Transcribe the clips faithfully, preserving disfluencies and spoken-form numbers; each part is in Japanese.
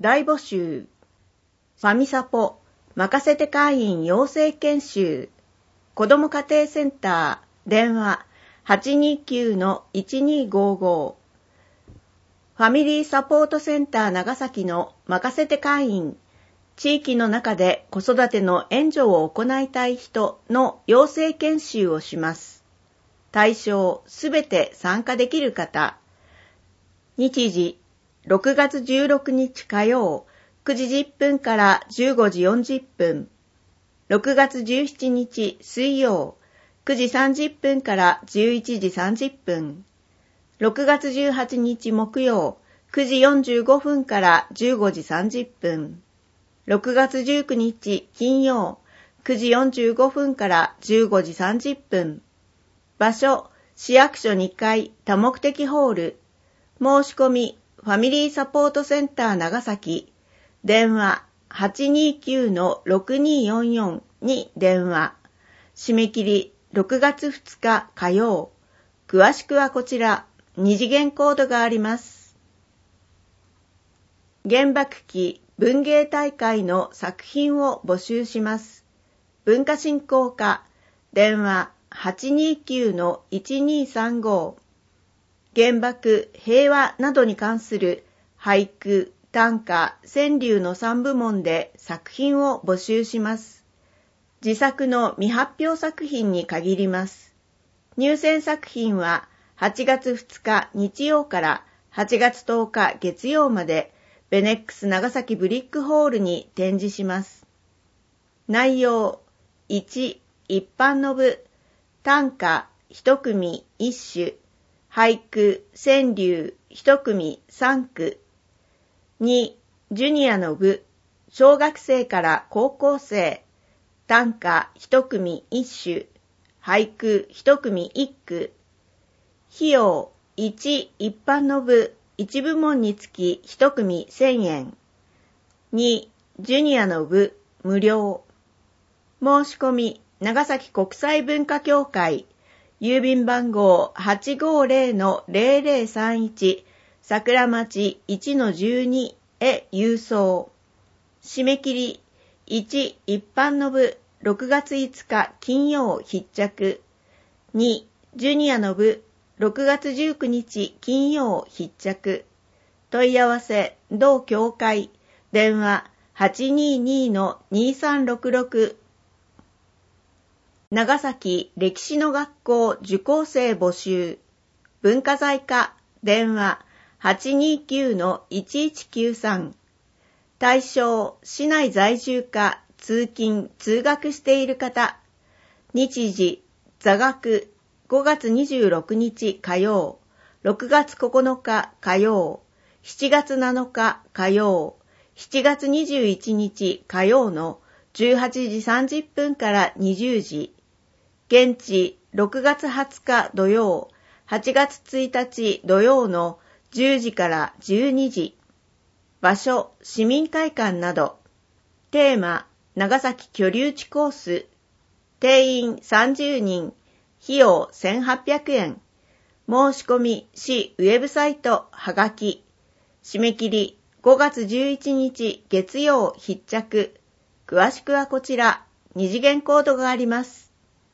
大募集。ファミサポ、任せて会員養成研修。子ども家庭センター、電話 はちにきゅうのいちにごご。ファミリーサポートセンター長崎の任せて会員。地域の中で子育ての援助を行いたい人の養成研修をします。対象すべて参加できる方。日時ろくがつじゅうろくにち火曜くじじゅっぷんからじゅうごじよんじゅっぷん。ろくがつじゅうしちにち水曜くじさんじゅっぷんからじゅういちじさんじゅっぷん。ろくがつじゅうはちにち木曜くじよんじゅうごふんからじゅうごじさんじゅっぷん。ろくがつじゅうくにち金曜くじよんじゅうごふんからじゅうごじさんじゅっぷん。場所、市役所にかい多目的ホール。申し込み、ファミリーサポートセンター長崎。電話 はちにきゅうのろくによんよん に電話。締め切りろくがつふつか火曜。詳しくはこちら、二次元コードがあります。原爆期文芸大会の作品を募集します。文化振興課、電話 はちにきゅうのいちにさんご。原爆、平和などに関する俳句、短歌、川柳のさんぶもんで作品を募集します。自作の未発表作品に限ります。入選作品ははちがつふつか日曜からはちがつとおか月曜までベネックス長崎ブリックホールに展示します。内容いち、一般の部、短歌一組一首、俳句川柳一組三句。に、ジュニアの部、小学生から高校生、短歌一組一首、俳句一組一句。費用いち、一般の部一部門につき一組せんえん。に、ジュニアの部無料。申し込み長崎国際文化協会郵便番号 はちごーぜろのぜろぜろさんいち 桜町 いちのじゅうに へ郵送。締め切りいち一般の部ろくがついつか金曜必着。にジュニアの部ろくがつじゅうくにち金曜必着。問い合わせ同協会電話 はちにーにーのにさんろくろく。長崎歴史の学校受講生募集。文化財課電話 はちにーきゅうのいちいちきゅうさん。対象市内在住か通勤通学している方。日時座学ごがつにじゅうろくにち火曜、ろくがつここのか火曜、しちがつなのか火曜、しちがつにじゅういちにち火曜のじゅうはちじさんじゅっぷんからにじゅうじ。現地ろくがつはつか土曜、はちがつついたち土曜のじゅうじからじゅうにじ。場所市民会館など。テーマ長崎居留地コース。定員さんじゅうにん。費用せんはっぴゃくえん。申し込み市ウェブサイトはがき。締め切りごがつじゅういちにち月曜必着。詳しくはこちら、二次元コードがあります。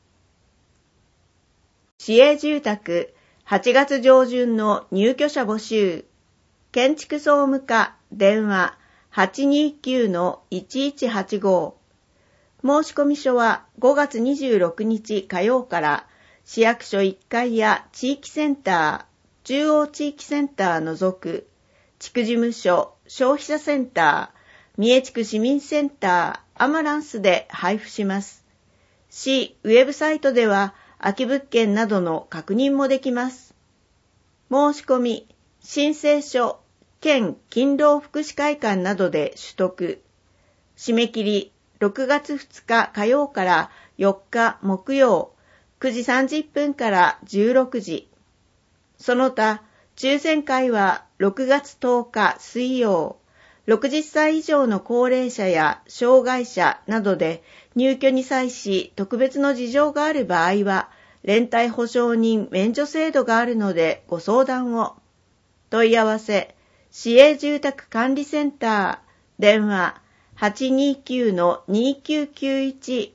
市営住宅はちがつ上旬の入居者募集。建築総務課電話 はちにーきゅうのいちいちはちご。申し込み書はごがつにじゅうろくにち火曜から市役所いっかいや地域センター、中央地域センター除く、地区事務所、消費者センター、三重地区市民センター、アマランスで配布します。市ウェブサイトでは空き物件などの確認もできます。申し込み、申請書、県勤労福祉会館などで取得。締め切りろくがつふつか火曜からよっか木曜、くじさんじゅっぷんからじゅうろくじ。その他、抽選会はろくがつとおか水曜、ろくじゅっさい以上の高齢者や障害者などで入居に際し特別の事情がある場合は、連帯保証人免除制度があるのでご相談を。問い合わせ、 市営住宅管理センター、電話 はちにーきゅうのにーきゅうきゅういち。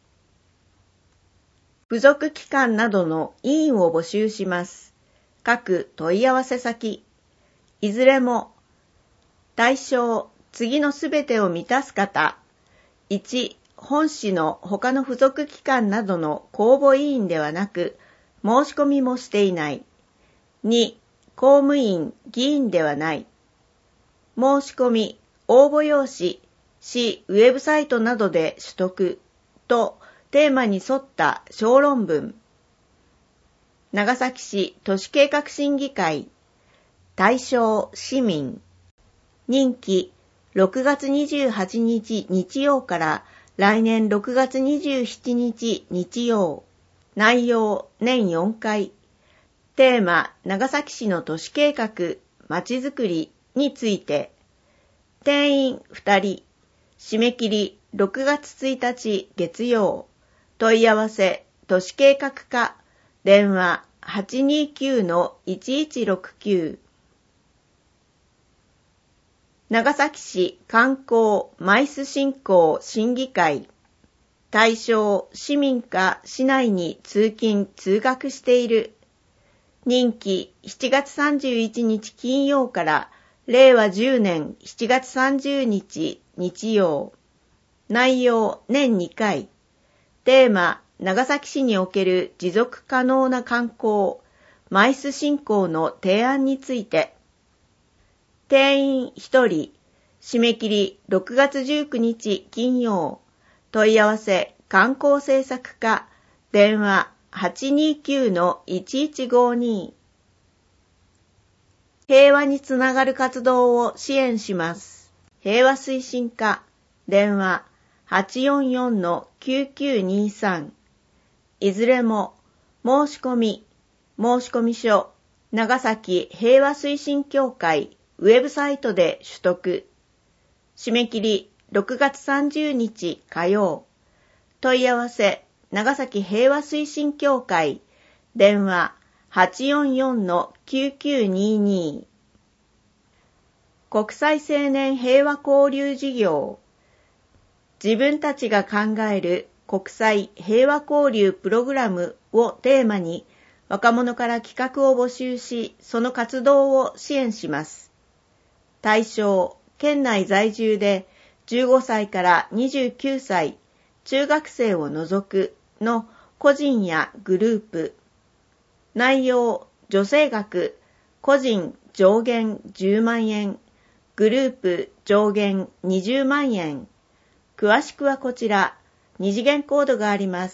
付属機関などの委員を募集します。各問い合わせ先。いずれも、対象、次のすべてを満たす方。いち、本市の他の付属機関などの公募委員ではなく、申し込みもしていない。に、公務員、議員ではない。申し込み、応募用紙、市ウェブサイトなどで取得とテーマに沿った小論文。長崎市都市計画審議会。対象市民。任期ろくがつにじゅうはちにち日曜から来年ろくがつにじゅうしちにち日曜。内容年よんかい。テーマ長崎市の都市計画、まちづくりについて。定員ふたり。締め切りろくがつついたち月曜。問い合わせ都市計画課。電話 はちにーきゅうのいちいちろくきゅう。長崎市観光マイス振興審議会。対象市民か市内に通勤通学している。任期しちがつさんじゅういちにち金曜かられいわじゅうねんしちがつさんじゅうにち日曜。内容年にかい。テーマ長崎市における持続可能な観光マイス振興の提案について。定員ひとり。締め切りろくがつじゅうくにち金曜。問い合わせ観光政策課。電話 はちにーきゅうのいちいちごに。平和につながる活動を支援します。平和推進課。電話 はちよんよんのきゅうきゅうにさん。いずれも申し込み、申込書、長崎平和推進協会ウェブサイトで取得。締め切りろくがつさんじゅうにち火曜。問い合わせ長崎平和推進協会。電話 はちよんよんのきゅうきゅうにに。国際青年平和交流事業。自分たちが考える国際平和交流プログラムをテーマに若者から企画を募集し、その活動を支援します。対象、県内在住でじゅうごさいからにじゅうきゅうさい、中学生を除くの個人やグループ。内容、助成額、個人上限じゅうまんえん、グループ上限にじゅうまんえん。詳しくはこちら、二次元コードがあります。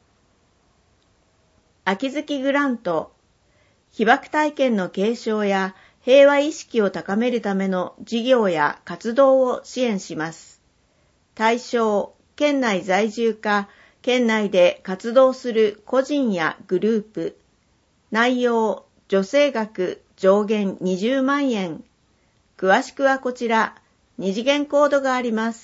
秋月グラント。被爆体験の継承や平和意識を高めるための事業や活動を支援します。対象、県内在住か、県内で活動する個人やグループ。内容、助成額上限にじゅうまんえん。詳しくはこちら、二次元コードがあります。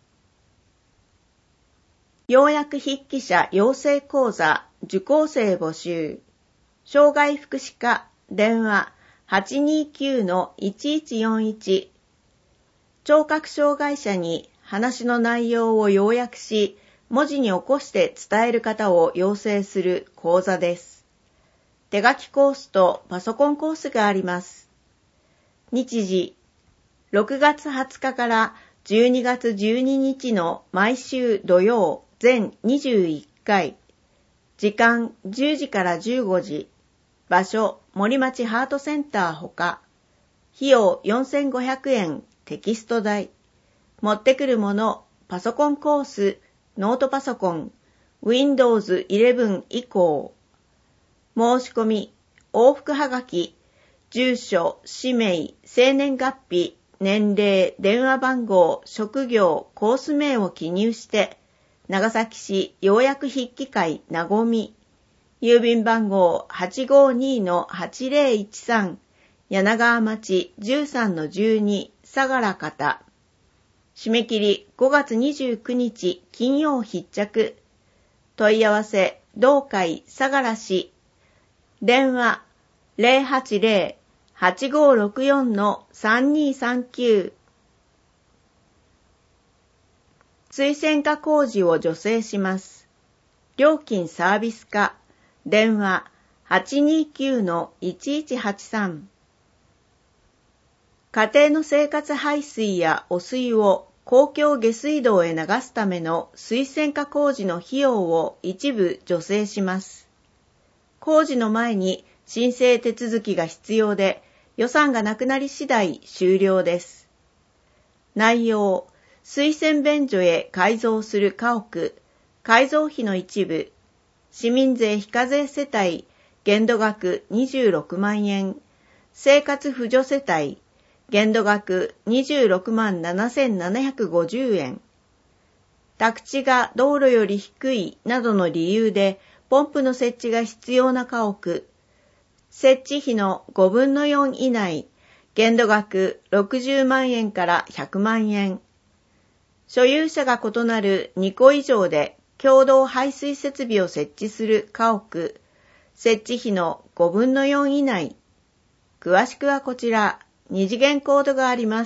要約筆記者養成講座受講生募集。障害福祉課電話 はちにーきゅうのいちいちよんいち。聴覚障害者に話の内容を要約し、文字に起こして伝える方を養成する講座です。手書きコースとパソコンコースがあります。日時、ろくがつはつかからじゅうにがつじゅうににちの毎週土曜全にじゅういっかい。時間じゅうじからじゅうごじ。場所森町ハートセンターほか。費用よんせんごひゃくえんテキスト代。持ってくるもの、パソコンコース、ノートパソコン、ウィンドウズイレブン 以降。申し込み、往復はがき、住所、氏名、生年月日、年齢、電話番号、職業、コース名を記入して、長崎市要約筆記会なごみ、郵便番号 はちごにのはちぜろいちさん、柳川町 じゅうさんのじゅうに、相良方。締め切りごがつにじゅうくにち金曜必着。問い合わせ、同会相良市。電話 ゼロはちゼロはちごーろくよんのさんにーさんきゅう。水洗化工事を助成します。料金サービス課。電話 はちにーきゅうのいちいちはちさん。家庭の生活排水や汚水を公共下水道へ流すための水洗化工事の費用を一部助成します。工事の前に申請手続きが必要で、予算がなくなり次第終了です。内容、水洗便所へ改造する家屋、改造費の一部、市民税非課税世帯、限度額にじゅうろくまんえん、生活扶助世帯、限度額にじゅうろくまんななせんななひゃくごじゅうえん。宅地が道路より低いなどの理由でポンプの設置が必要な家屋、設置費のごぶんのよん以内、限度額ろくじゅうまんえんからひゃくまんえん。所有者が異なるにこ以上で共同排水設備を設置する家屋、設置費のごぶんのよん以内。詳しくはこちら。二次元コードがあります。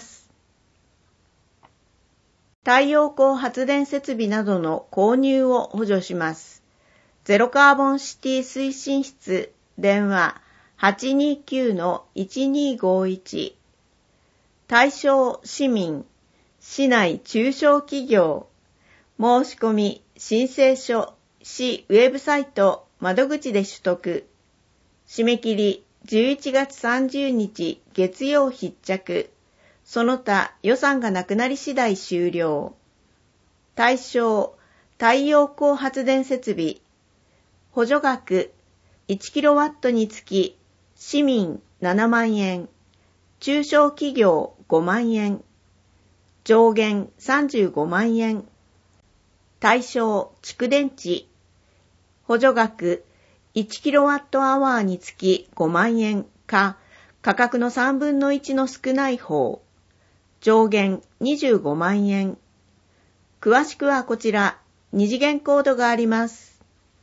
太陽光発電設備などの購入を補助します。ゼロカーボンシティ推進室電話 はちにーきゅうのいちにーごいち。対象市民、市内中小企業、申し込み申請書、市ウェブサイト窓口で取得。締め切りじゅういちがつさんじゅうにち月曜必着。その他予算がなくなり次第終了。対象、太陽光発電設備。補助額、いちキロワットにつき、市民ななまんえん。中小企業ごまんえん。上限さんじゅうごまんえん。対象、蓄電池。補助額、いちキロワットアワーにつきごまんえんか、価格のさんぶんのいちの少ない方。上限にじゅうごまんえん。詳しくはこちら、二次元コードがあります。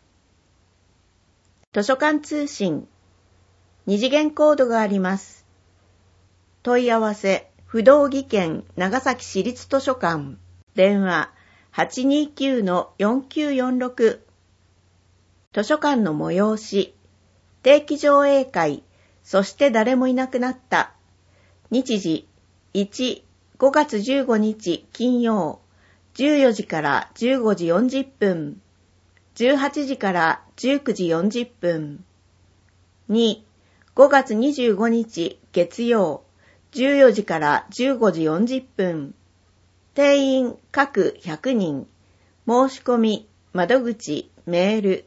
図書館通信。二次元コードがあります。問い合わせ、不動技研長崎市立図書館。電話 はちにーきゅうのよんきゅうよんろく。図書館の催し、定期上映会、そして誰もいなくなった。日時、いち、ごがつじゅうごにち金曜、じゅうよじからじゅうごじよんじゅっぷん、じゅうはちじからじゅうくじよんじゅっぷん。に、ごがつにじゅうごにち月曜、じゅうよじからじゅうごじよんじゅっぷん。定員各ひゃくにん。申し込み、窓口、メール。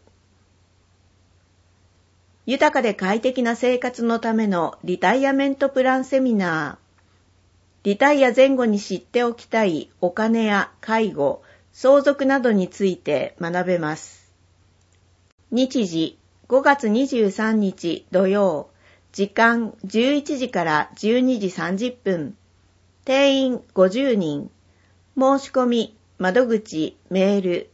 豊かで快適な生活のためのリタイアメントプランセミナー。リタイア前後に知っておきたいお金や介護、相続などについて学べます。日時、ごがつにじゅうさんにち土曜、時間じゅういちじからじゅうにじさんじゅっぷん。定員ごじゅうにん。申し込み、窓口、メール。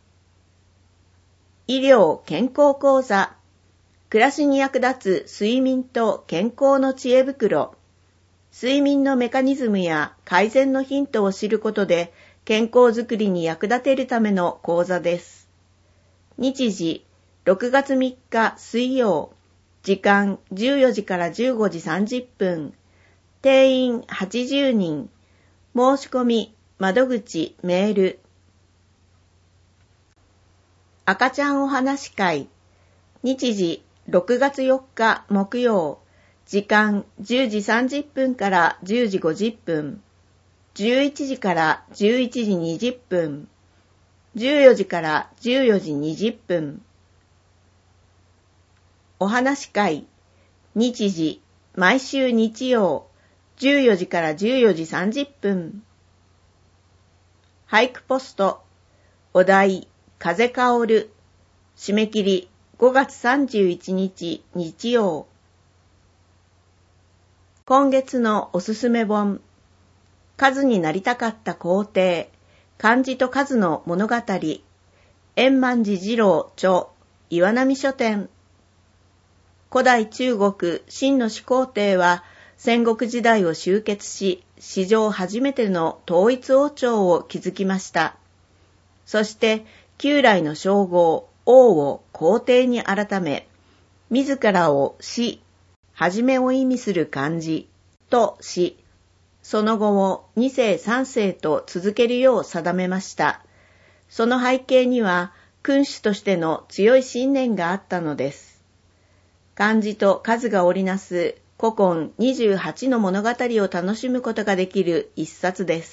医療健康講座。暮らしに役立つ睡眠と健康の知恵袋。睡眠のメカニズムや改善のヒントを知ることで健康づくりに役立てるための講座です。日時、ろくがつみっか水曜。時間じゅうよじからじゅうごじさんじゅっぷん。定員はちじゅうにん。申し込み、窓口、メール。赤ちゃんお話会。日時、ろくがつよっか木曜。時間じゅうじさんじゅっぷんからじゅうじごじゅっぷん。じゅういちじからじゅういちじにじゅっぷん。じゅうよじからじゅうよじにじゅっぷん。お話会。日時、毎週日曜。じゅうよじからじゅうよじさんじゅっぷん。俳句ポスト。お題、風薫る。締め切り、ごがつさんじゅういちにち日曜。今月のおすすめ本。数になりたかった皇帝。漢字と数の物語。円満寺次郎著。岩波書店。 古代中国秦の始皇帝は戦国時代を終結し、史上初めての統一王朝を築きました。そして旧来の称号、王を皇帝に改め、自らを始、はじめを意味する漢字とし、その後をに世さん世と続けるよう定めました。その背景には君主としての強い信念があったのです。漢字と数が織りなす古今にじゅうはちの物語を楽しむことができる一冊です。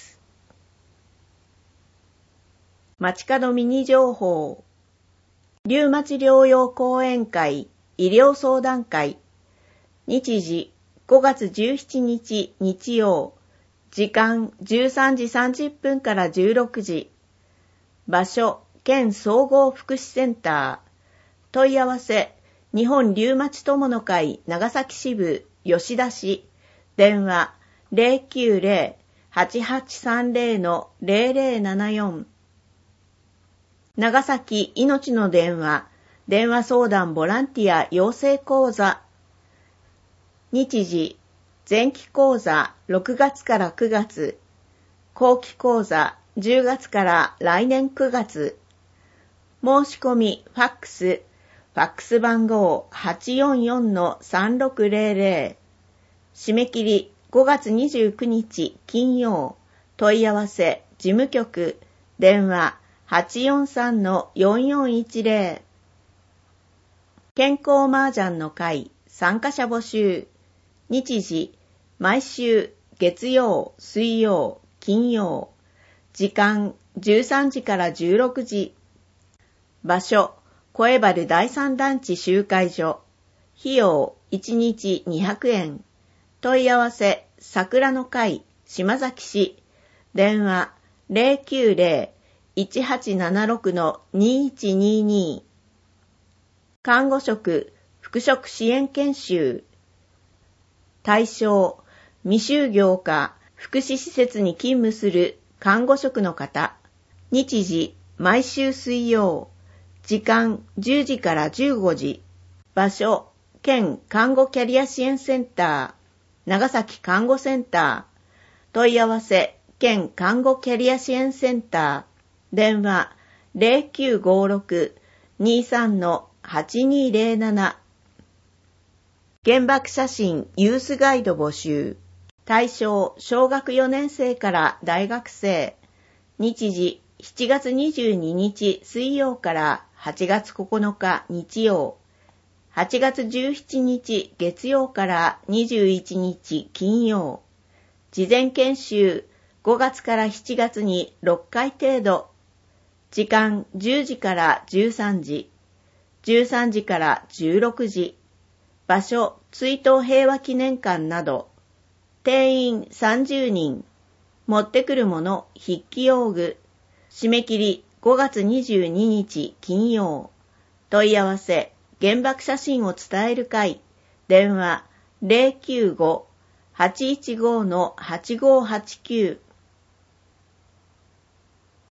街角ミニ情報。リウマチ療養講演会医療相談会。日時ごがつじゅうしちにち日曜。時間じゅうさんじさんじゅっぷんからじゅうろくじ。場所県総合福祉センター。問い合わせ日本リウマチ友の会長崎支部吉田市。電話 ゼロきゅうゼロ はちはちさんゼロ ゼロゼロななよん。長崎いのちの電話、電話相談ボランティア養成講座。日時、前期講座ろくがつからくがつ、後期講座じゅうがつから来年くがつ。申し込みファックス、ファックス番号 はちよんよんのさんろくゼロゼロ。締め切りごがつにじゅうくにち金曜。問い合わせ事務局、電話はちよんさんのよんよんいちゼロ。健康麻雀の会参加者募集。日時、毎週月曜、水曜、金曜。時間じゅうさんじからじゅうろくじ。場所、小江原第三団地集会所。費用いちにちにひゃくえん。問い合わせ、桜の会島崎市。電話ゼロきゅうゼロ いちはちななろくのにいちにに。看護職、復職支援研修。対象、未就業か福祉施設に勤務する看護職の方。日時、毎週水曜。時間じゅうじからじゅうごじ。場所、県看護キャリア支援センター。長崎看護センター。問い合わせ、県看護キャリア支援センター。電話ゼロきゅうごろく にさんのはちにゼロなな。原爆写真ユースガイド募集。対象小学よねん生から大学生。日時しちがつにじゅうににち水曜からはちがつここのか日曜。はちがつじゅうしちにち月曜からにじゅういちにち金曜。事前研修ごがつからしちがつにろっかい程度。時間じゅうじからじゅうさんじ。じゅうさんじからじゅうろくじ。場所追悼平和記念館など。定員さんじゅうにん。持ってくるもの筆記用具。締め切りごがつにじゅうににち金曜。問い合わせ原爆写真を伝える会。電話ゼロきゅうご はちいちごのはちごはちきゅう。